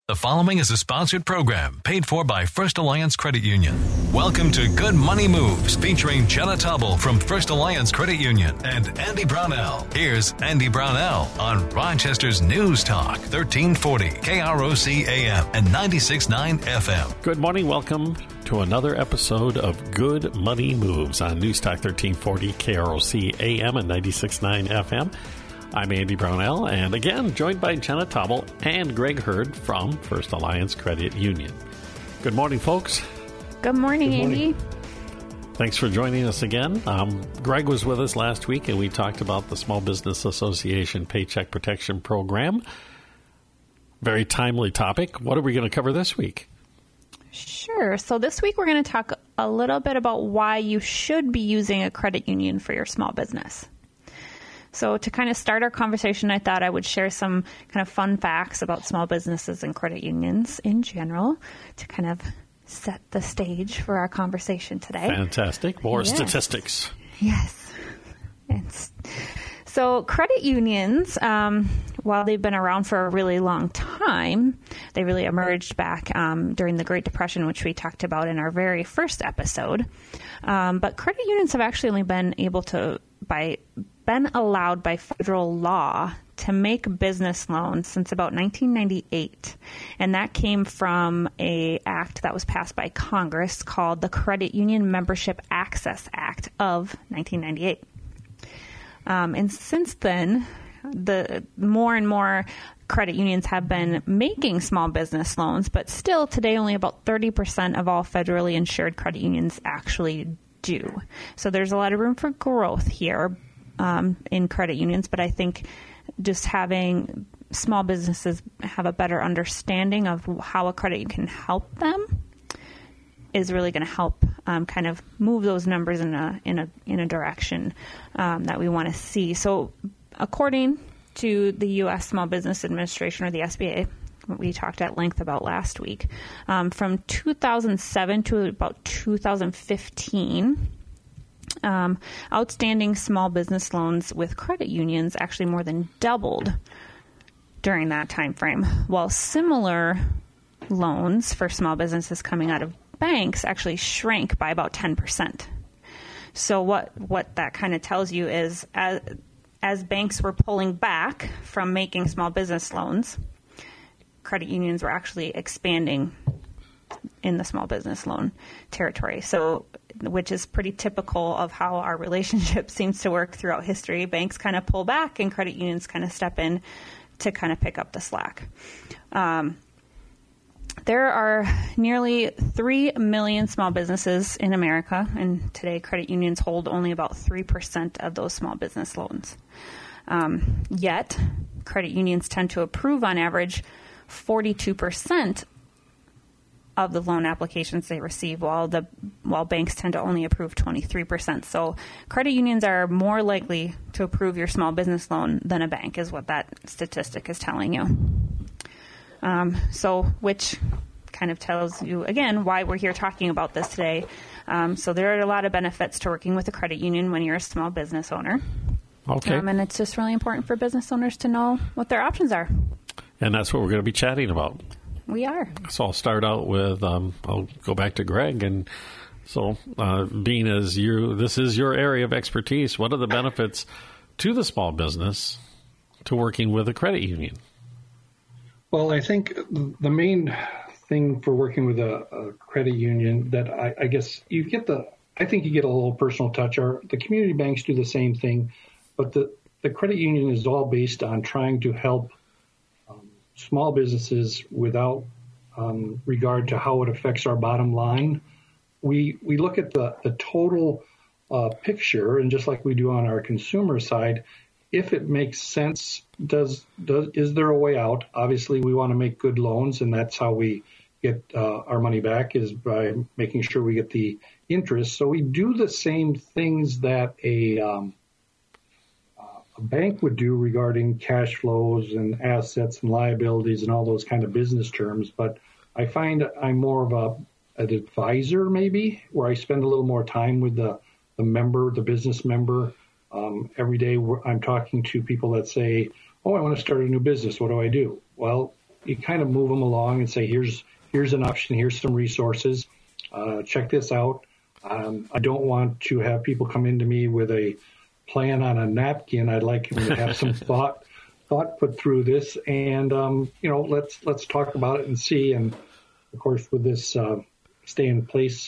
The following is a sponsored program paid for by First Alliance Credit Union. Welcome to Good Money Moves, featuring Jenna Tubble from First Alliance Credit Union and Andy Brownell. Here's Andy Brownell on Rochester's News Talk, 1340 KROC AM and 96.9 FM. Good morning. Welcome to another episode of Good Money Moves on News Talk, 1340 KROC AM and 96.9 FM. I'm Andy Brownell, and again, joined by Jenna Tubble and Greg Hurd from First Alliance Credit Union. Good morning, folks. Good morning, Andy. Thanks for joining us again. Greg was with us last week, and we talked about the Small Business Association Paycheck Protection Program. Very timely topic. What are we going to cover this week? Sure. So this week, we're going to talk a little bit about why you should be using a credit union for your small business. So to kind of start our conversation, I thought I would share some kind of fun facts about small businesses and credit unions in general to kind of set the stage for our conversation today. Fantastic. More statistics. Yes. So credit unions, while they've been around for a really long time, they really emerged back during the Great Depression, which we talked about in our very first episode. But credit unions have actually only been been allowed by federal law to make business loans since about 1998. And that came from an act that was passed by Congress called the Credit Union Membership Access Act of 1998. And since then, the more and more credit unions have been making small business loans, but still today only about 30% of all federally insured credit unions actually do. So there's a lot of room for growth here in credit unions, but I think just having small businesses have a better understanding of how a credit union can help them is really going to help kind of move those numbers in a direction that we want to see. So according to the U.S. Small Business Administration, or the SBA, what we talked at length about last week, from 2007 to about 2015, outstanding small business loans with credit unions actually more than doubled during that time frame, while similar loans for small businesses coming out of banks actually shrank by about 10%. So what that kind of tells you is as banks were pulling back from making small business loans, credit unions were actually expanding in the small business loan territory. So, which is pretty typical of how our relationship seems to work throughout history. Banks kind of pull back and credit unions kind of step in to kind of pick up the slack. There are nearly 3 million small businesses in America, and today credit unions hold only about 3% of those small business loans. Yet, credit unions tend to approve on average 42% of the loan applications they receive, while banks tend to only approve 23%. So credit unions are more likely to approve your small business loan than a bank, is what that statistic is telling you. Which kind of tells you, again, why we're here talking about this today. So there are a lot of benefits to working with a credit union when you're a small business owner. Okay. And it's just really important for business owners to know what their options are. And that's what we're going to be chatting about. We are. So I'll start out with, I'll go back to Greg. And so being as this is your area of expertise, what are the benefits to the small business to working with a credit union? Well, I think the main thing for working with a credit union that I guess I think you get a little personal touch. The community banks do the same thing, but the credit union is all based on trying to help small businesses without regard to how it affects our bottom line. We look at the total picture, and just like we do on our consumer side, if it makes sense, is there a way out? Obviously, we want to make good loans, and that's how we get our money back, is by making sure we get the interest. So we do the same things that a bank would do regarding cash flows and assets and liabilities and all those kind of business terms. But I find I'm more of an advisor, maybe, where I spend a little more time with the business member. Every day I'm talking to people that say, oh, I want to start a new business. What do I do? Well, you kind of move them along and say, here's an option, here's some resources, check this out. I don't want to have people come into me with a plan on a napkin. I'd like them to have some thought put through this, and let's talk about it and see. And of course, with this stay in place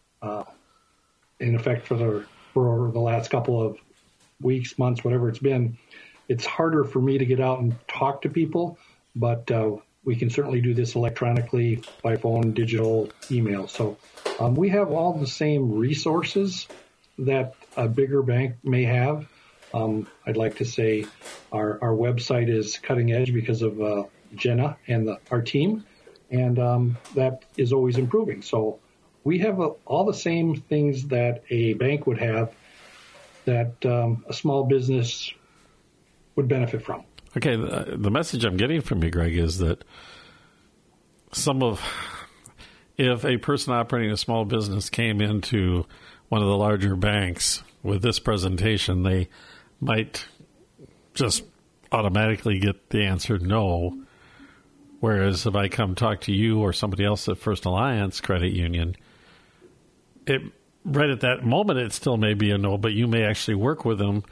in effect for the last couple of weeks, months, whatever it's been, it's harder for me to get out and talk to people, but we can certainly do this electronically by phone, digital, email. So we have all the same resources that a bigger bank may have. I'd like to say our website is cutting edge because of Jenna and our team, and that is always improving. So we have all the same things that a bank would have that a small business would benefit from. Okay, the message I'm getting from you, Greg, is that if a person operating a small business came into one of the larger banks with this presentation, they might just automatically get the answer no. Whereas if I come talk to you or somebody else at First Alliance Credit Union, right at that moment, it still may be a no, but you may actually work with them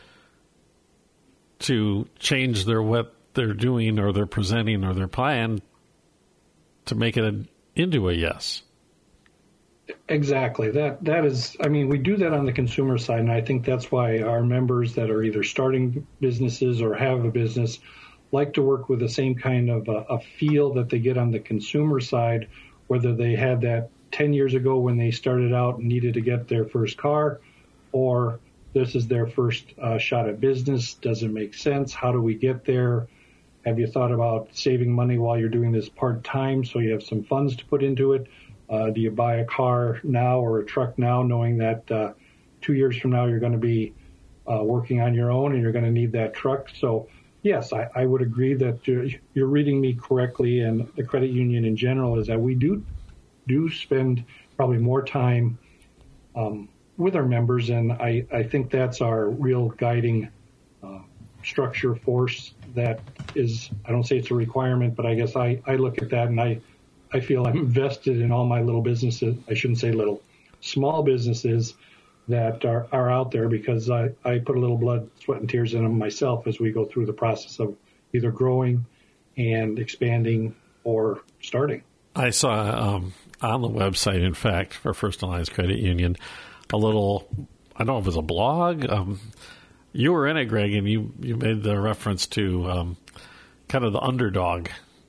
to change what they're doing or they're presenting or their plan to make it into a yes. Exactly. That is, we do that on the consumer side, and I think that's why our members that are either starting businesses or have a business like to work with the same kind of a feel that they get on the consumer side, whether they had that 10 years ago when they started out and needed to get their first car, or this is their first shot at business. Does it make sense? How do we get there? Have you thought about saving money while you're doing this part-time so you have some funds to put into it? Do you buy a car now or a truck now knowing that 2 years from now you're going to be working on your own and you're going to need that truck? So, yes, I would agree that you're reading me correctly, and the credit union in general is that we do spend probably more time with our members, and I think that's our real guiding structure force. That is, I don't say it's a requirement, but I guess I look at that and I feel I'm invested in all my little businesses. I shouldn't say little, small businesses that are out there, because I put a little blood, sweat, and tears in them myself as we go through the process of either growing and expanding or starting. I saw on the website, in fact, for First Alliance Credit Union, a little, I don't know if it was a blog. You were in it, Greg, and you made the reference to kind of the underdog.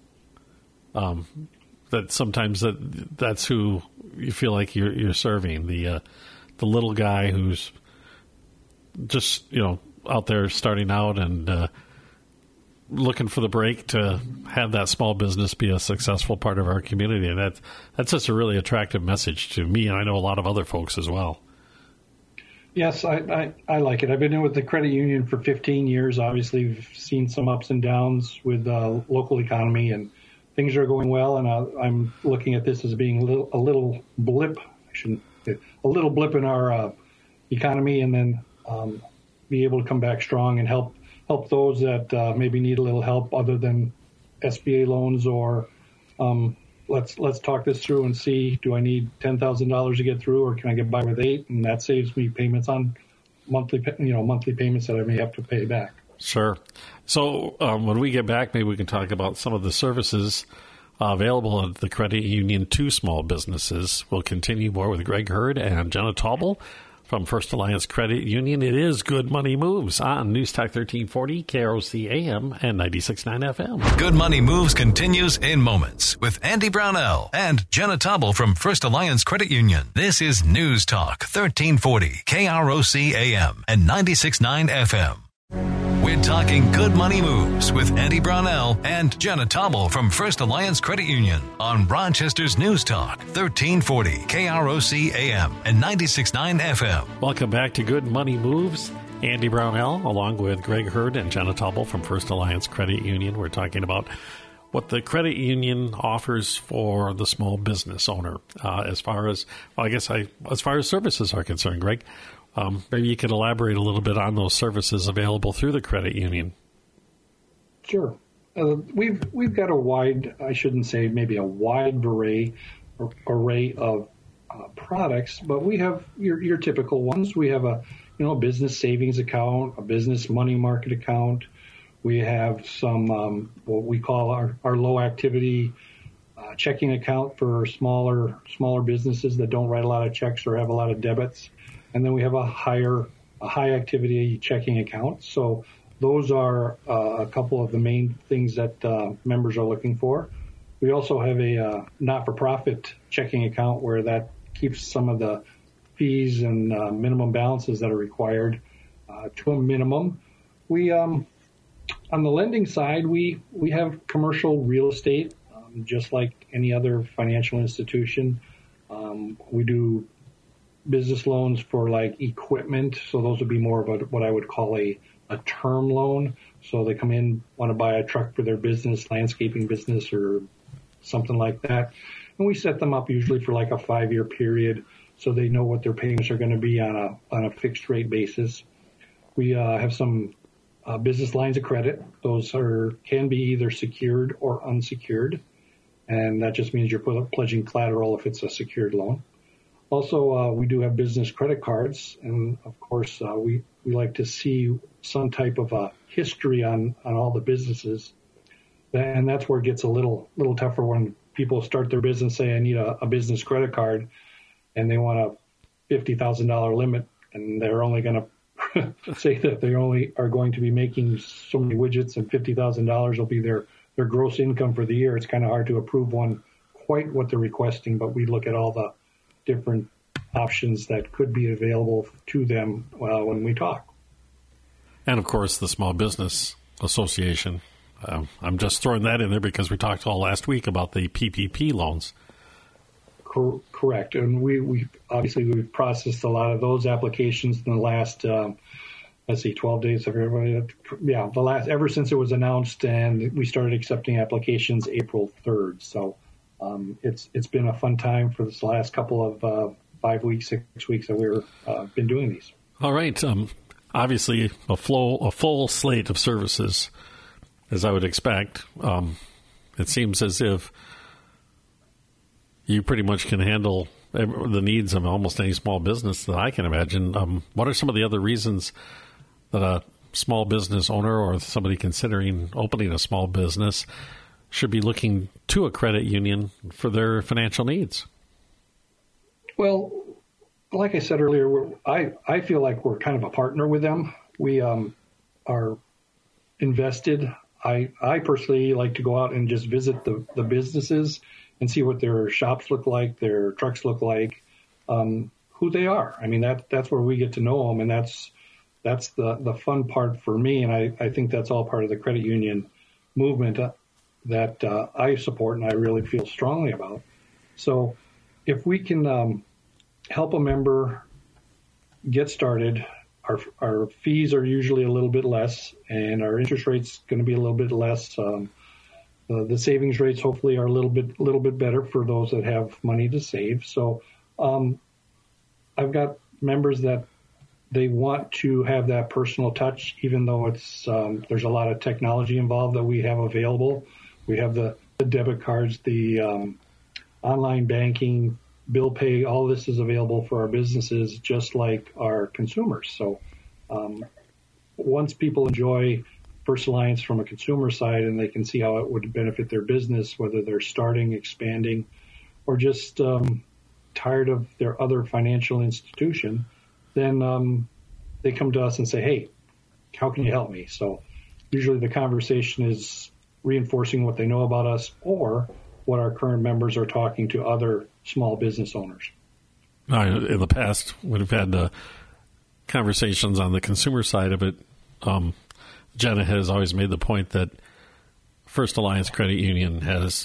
That sometimes that's who you feel like you're serving, the little guy who's just out there starting out and looking for the break to have that small business be a successful part of our community. And that's just a really attractive message to me, and I know a lot of other folks as well. Yes, I like it. I've been in with the credit union for 15 years. Obviously, we've seen some ups and downs with the local economy, and things are going well. And I'm looking at this as being a little blip. A little blip in our economy, and then be able to come back strong and help those that maybe need a little help other than SBA loans, or let's talk this through and see, do I need $10,000 to get through, or can I get by with 8? And that saves me payments on monthly payments that I may have to pay back. Sure. So when we get back, maybe we can talk about some of the services available at the credit union to small businesses. We'll continue more with Greg Hurd and Jenna Taubel from First Alliance Credit Union. It is Good Money Moves on News Talk 1340, KROC AM and 96.9 FM. Good Money Moves continues in moments with Andy Brownell and Jenna Taubel from First Alliance Credit Union. This is News Talk 1340, KROC AM and 96.9 FM. We're talking Good Money Moves with Andy Brownell and Jenna Taubel from First Alliance Credit Union on Rochester's News Talk 1340 KROC AM and 96.9 FM. Welcome back to Good Money Moves. Andy Brownell along with Greg Hurd and Jenna Taubel from First Alliance Credit Union. We're talking about what the credit union offers for the small business owner as far as services are concerned, Greg. Maybe you could elaborate a little bit on those services available through the credit union. Sure. we've got a wide, I shouldn't say maybe a wide array of products, but we have your typical ones. We have a business savings account, a business money market account. We have some what we call our low activity checking account for smaller businesses that don't write a lot of checks or have a lot of debits, and then we have a high activity checking account. So those are a couple of the main things that members are looking for. We also have a not-for-profit checking account where that keeps some of the fees and minimum balances that are required to a minimum. We on the lending side, we have commercial real estate, just like any other financial institution. We do business loans for like equipment, so those would be more of what I would call a term loan. So they come in, want to buy a truck for their business, landscaping business or something like that. And we set them up usually for like a 5-year period so they know what their payments are going to be on a fixed rate basis. We have some business lines of credit. Those can be either secured or unsecured. And that just means you're pledging collateral if it's a secured loan. Also, we do have business credit cards. And of course, we like to see some type of a history on all the businesses. And that's where it gets a little tougher when people start their business, say, I need a business credit card, and they want a $50,000 limit, and they're only going to say that they only are going to be making so many widgets, and $50,000 will be their gross income for the year. It's kind of hard to approve one quite what they're requesting, but we look at all the different options that could be available to them when we talk. And, of course, the Small Business Association. I'm just throwing that in there because we talked all last week about the PPP loans. Correct. And we obviously we've processed a lot of those applications in the last, 12 days of everybody. Yeah, ever since it was announced, and we started accepting applications April 3rd. So it's been a fun time for this last couple of 5 weeks, 6 weeks that we've been doing these. All right. Obviously, a full slate of services, as I would expect. It seems as if you pretty much can handle the needs of almost any small business that I can imagine. What are some of the other reasons that a small business owner or somebody considering opening a small business should be looking to a credit union for their financial needs? Well, like I said earlier, I feel like we're kind of a partner with them. We are invested. I personally like to go out and just visit the businesses and see what their shops look like, their trucks look like, who they are. I mean, that's where we get to know them, and that's the fun part for me. And I think that's all part of the credit union movement that I support and I really feel strongly about. So if we can help a member get started, our fees are usually a little bit less, and our interest rate's going to be a little bit less. The savings rates hopefully are a little bit better for those that have money to save. So I've got members that they want to have that personal touch, even though it's there's a lot of technology involved that we have available. We have the debit cards, the online banking, bill pay. All this is available for our businesses, just like our consumers. So once people enjoy First Alliance from a consumer side and they can see how it would benefit their business, whether they're starting, expanding, or just tired of their other financial institution, then they come to us and say, hey, how can you help me? So usually the conversation is reinforcing what they know about us or what our current members are talking to other small business owners. In the past, we've had conversations on the consumer side of it. Jenna has always made the point that First Alliance Credit Union has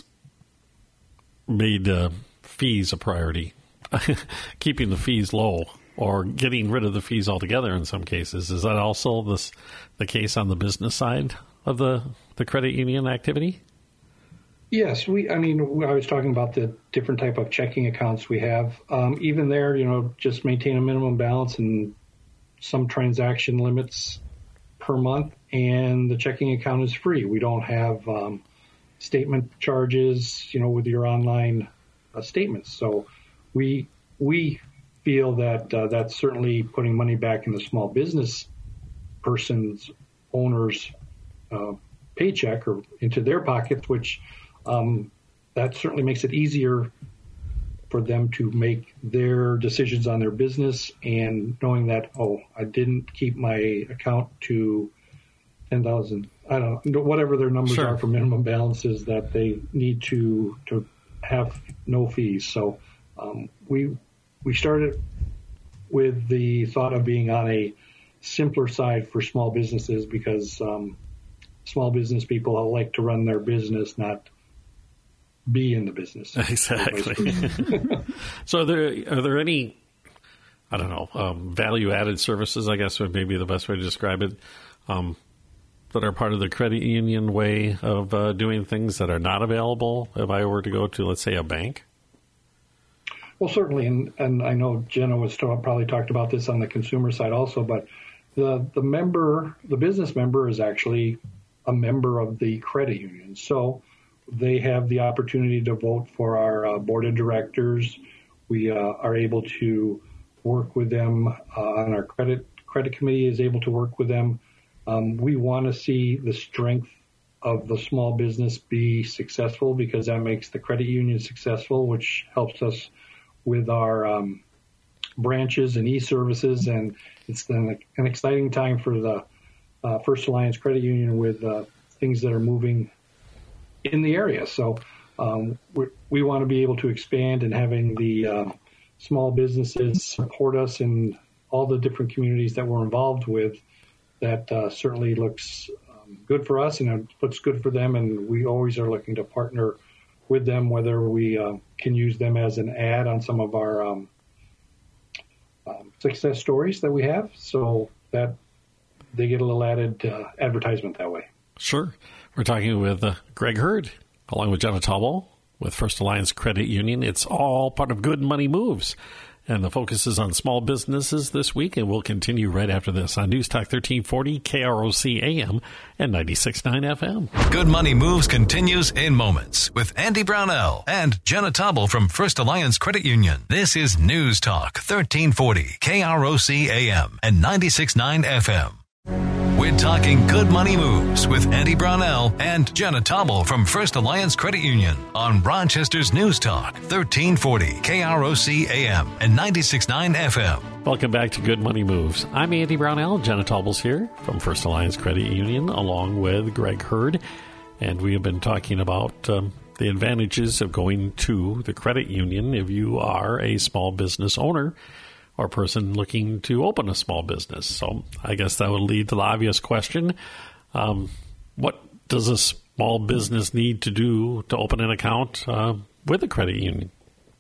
made fees a priority, keeping the fees low or getting rid of the fees altogether in some cases. Is that also the case on the business side of the credit union activity? Yes, I was talking about the different type of checking accounts we have. Even there, just maintain a minimum balance and some transaction limits per month, and the checking account is free. We don't have statement charges, with your online statements. So we feel that that's certainly putting money back in the small business person's owner's paycheck or into their pockets, which that certainly makes it easier for them to make their decisions on their business, and knowing that, I didn't keep my account to 10,000, I don't know, whatever their numbers are for minimum balances, that they need to have no fees. So we started with the thought of being on a simpler side for small businesses, because small business people like to run their business, not be in the business. Exactly. So are there any, I don't know, value-added services, I guess would maybe the best way to describe it, that are part of the credit union way of doing things that are not available if I were to go to, let's say, a bank? Well, certainly, and I know Jenna was probably talked about this on the consumer side also, but the business member is actually a member of the credit union. So they have the opportunity to vote for our board of directors. We are able to work with them on our credit committee is able to work with them. We want to see the strength of the small business be successful, because that makes the credit union successful, which helps us with our branches and e-services. And it's an exciting time for the First Alliance Credit Union with things that are moving in the area. So we want to be able to expand, and having the small businesses support us in all the different communities that we're involved with. That certainly looks good for us, and it looks good for them. And we always are looking to partner with them, whether we can use them as an ad on some of our success stories that we have, so that they get a little added advertisement that way. Sure. We're talking with Greg Hurd, along with Jenna Tauble with First Alliance Credit Union. It's all part of Good Money Moves. And the focus is on small businesses this week, and we'll continue right after this on News Talk 1340, KROC AM, and 96.9 FM. Good Money Moves continues in moments with Andy Brownell and Jenna Tauble from First Alliance Credit Union. This is News Talk 1340, KROC AM, and 96.9 FM. We're talking Good Money Moves with Andy Brownell and Jenna Tauble from First Alliance Credit Union on Rochester's News Talk 1340 KROC AM and 96.9 FM. Welcome back to Good Money Moves. I'm Andy Brownell. Jenna Tauble's here from First Alliance Credit Union, along with Greg Hurd, and we have been talking about the advantages of going to the credit union if you are a small business owner or person looking to open a small business. So I guess that would lead to the obvious question. What does a small business need to do to open an account with a credit union?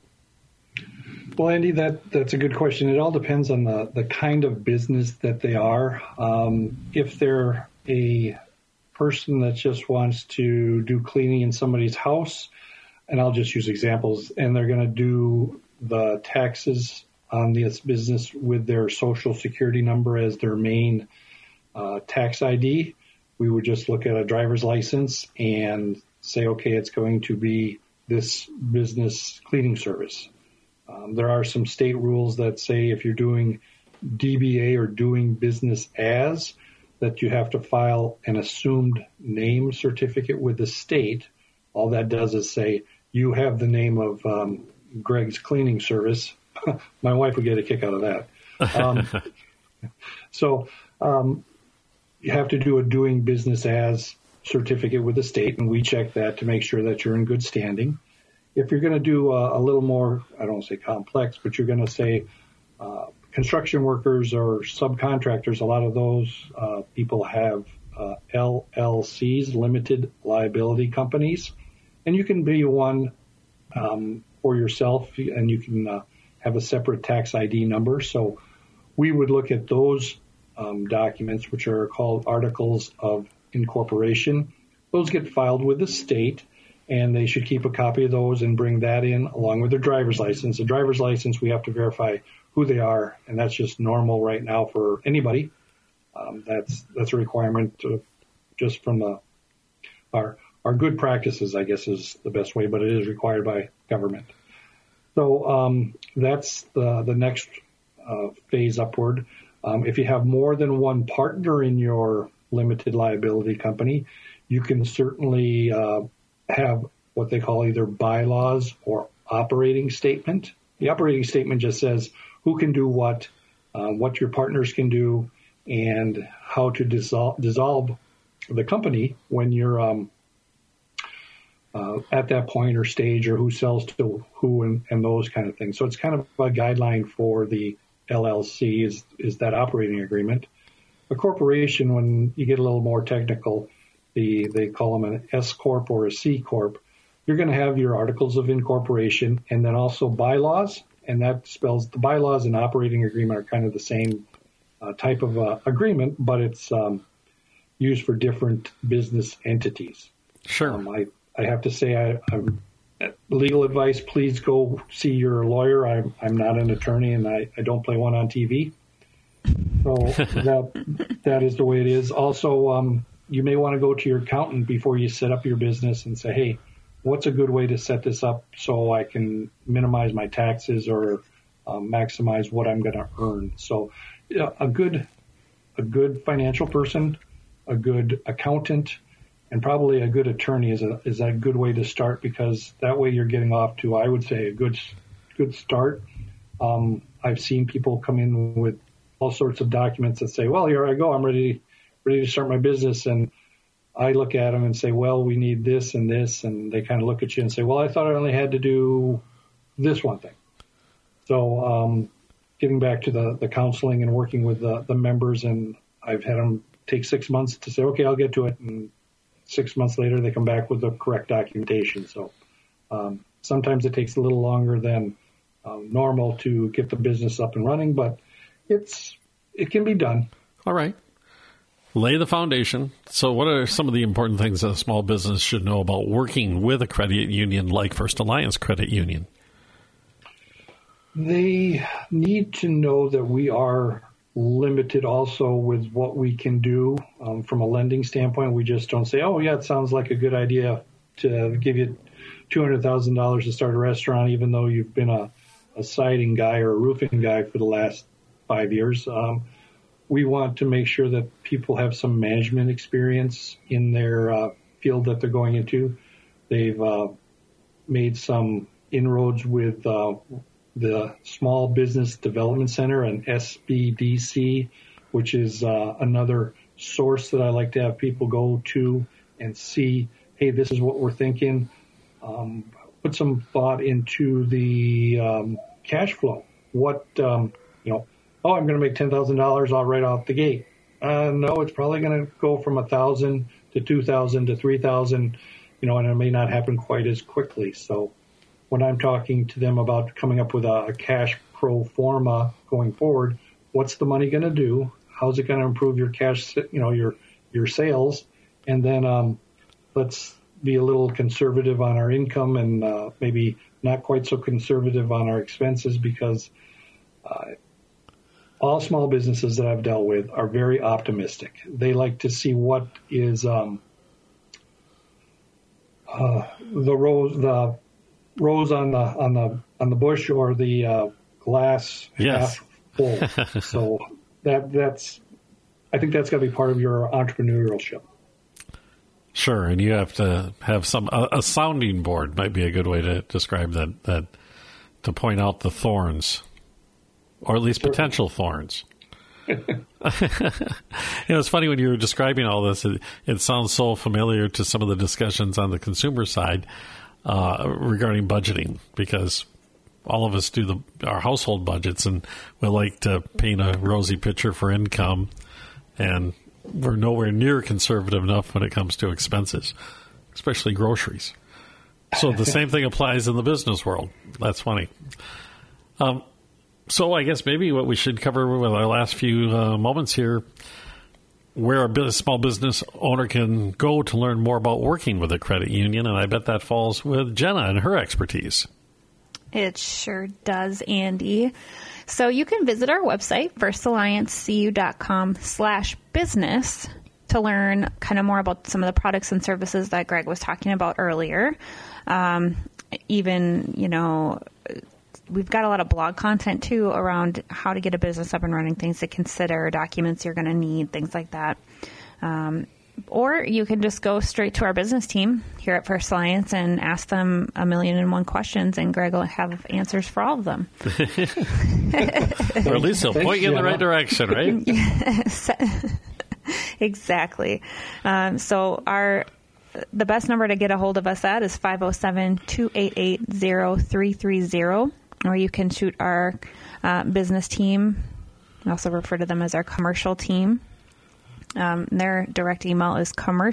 Well, Andy, that's a good question. It all depends on the kind of business that they are. If they're a person that just wants to do cleaning in somebody's house, and I'll just use examples, and they're going to do the taxes on this business with their social security number as their main tax ID, we would just look at a driver's license and say, okay, it's going to be this business cleaning service. There are some state rules that say if you're doing DBA or doing business as, that you have to file an assumed name certificate with the state. All that does is say you have the name of Greg's Cleaning Service. My wife would get a kick out of that. So you have to do a doing business as certificate with the state, and we check that to make sure that you're in good standing. If you're going to do a little more, I don't want to say complex, but you're going to say construction workers or subcontractors, a lot of those people have LLCs, limited liability companies, and you can be one for yourself, and you can have a separate tax ID number. So we would look at those documents, which are called articles of incorporation. Those get filed with the state, and they should keep a copy of those and bring that in along with their driver's license. The driver's license, we have to verify who they are, and that's just normal right now for anybody. That's a requirement just from our good practices, I guess, is the best way, but it is required by government. So that's the next phase upward. If you have more than one partner in your limited liability company, you can certainly have what they call either bylaws or operating statement. The operating statement just says who can do what your partners can do, and how to dissolve the company when you're at that point or stage, or who sells to who, and those kind of things. So it's kind of a guideline for the LLC is that operating agreement. A corporation, when you get a little more technical, they call them an S Corp or a C Corp. You're going to have your articles of incorporation and then also bylaws, and that spells the bylaws and operating agreement are kind of the same type of agreement, but it's used for different business entities. Sure. I have to say, I'm legal advice, please go see your lawyer. I'm not an attorney, and I don't play one on TV. So that is the way it is. Also, you may want to go to your accountant before you set up your business and say, hey, what's a good way to set this up so I can minimize my taxes or maximize what I'm going to earn? So a good financial person, a good accountant, and probably a good attorney is a good way to start, because that way you're getting off to, I would say, a good start. I've seen people come in with all sorts of documents that say, well, here I go, I'm ready to start my business. And I look at them and say, well, we need this and this. And they kind of look at you and say, well, I thought I only had to do this one thing. So getting back to the counseling and working with the members, and I've had them take 6 months to say, okay, I'll get to it. And 6 months later, they come back with the correct documentation. So sometimes it takes a little longer than normal to get the business up and running, but it can be done. All right. Lay the foundation. So what are some of the important things that a small business should know about working with a credit union like First Alliance Credit Union? They need to know that we are limited also with what we can do from a lending standpoint. We just don't say, oh, yeah, it sounds like a good idea to give you $200,000 to start a restaurant, even though you've been a siding guy or a roofing guy for the last 5 years. We want to make sure that people have some management experience in their field that they're going into. They've made some inroads with the Small Business Development Center, an SBDC, which is another source that I like to have people go to and see, hey, this is what we're thinking. Put some thought into the cash flow. I'm going to make $10,000 all right off the gate. No, it's probably going to go from 1,000 to 2,000 to 3,000, and it may not happen quite as quickly. So when I'm talking to them about coming up with a cash pro forma going forward, what's the money going to do? How's it going to improve your cash, your sales? And then let's be a little conservative on our income and maybe not quite so conservative on our expenses, because all small businesses that I've dealt with are very optimistic. They like to see what is the rose on the bush, or the glass half full. So that's I think that's got to be part of your entrepreneurship. Sure, and you have to have a sounding board might be a good way to describe that to point out the thorns, or at least potential thorns. It's funny when you were describing all this, it sounds so familiar to some of the discussions on the consumer side regarding budgeting, because all of us do our household budgets, and we like to paint a rosy picture for income, and we're nowhere near conservative enough when it comes to expenses, especially groceries. So the same thing applies in the business world. That's funny. So I guess maybe what we should cover with our last few moments here, where a small business owner can go to learn more about working with a credit union, and I bet that falls with Jenna and her expertise. It sure does, Andy. So you can visit our website, firstalliancecu.com/business, to learn kind of more about some of the products and services that Greg was talking about earlier. Even, we've got a lot of blog content too around how to get a business up and running, things to consider, documents you're going to need, things like that. Or you can just go straight to our business team here at First Alliance and ask them 1,000,001 questions, and Greg will have answers for all of them. Or at least he'll point you in the right direction, right? Yes. Exactly. So the best number to get a hold of us at is 507-288-0330, or you can shoot our business team. We also refer to them as our commercial team. Their direct email is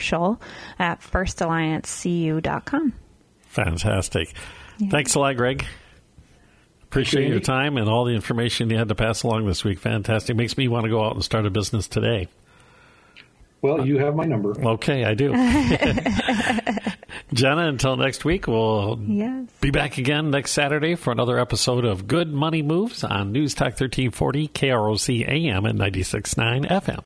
commercial@firstalliancecu.com. Fantastic. Yeah. Thanks a lot, Greg. Appreciate your time and all the information you had to pass along this week. Fantastic. Makes me want to go out and start a business today. Well, you have my number. Okay, I do. Jenna, until next week, we'll be back again next Saturday for another episode of Good Money Moves on News Talk 1340, KROC AM and 96.9 FM.